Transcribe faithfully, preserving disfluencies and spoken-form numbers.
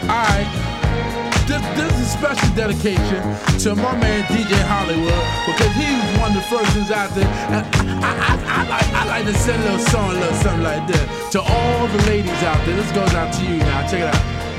Alright, this, this is a special dedication to my man D J Hollywood because he was one of the first ones out there. And I, I, I, I, like, I like to send a little song, a little something like this to all the ladies out there. This goes out to you now. Check it out.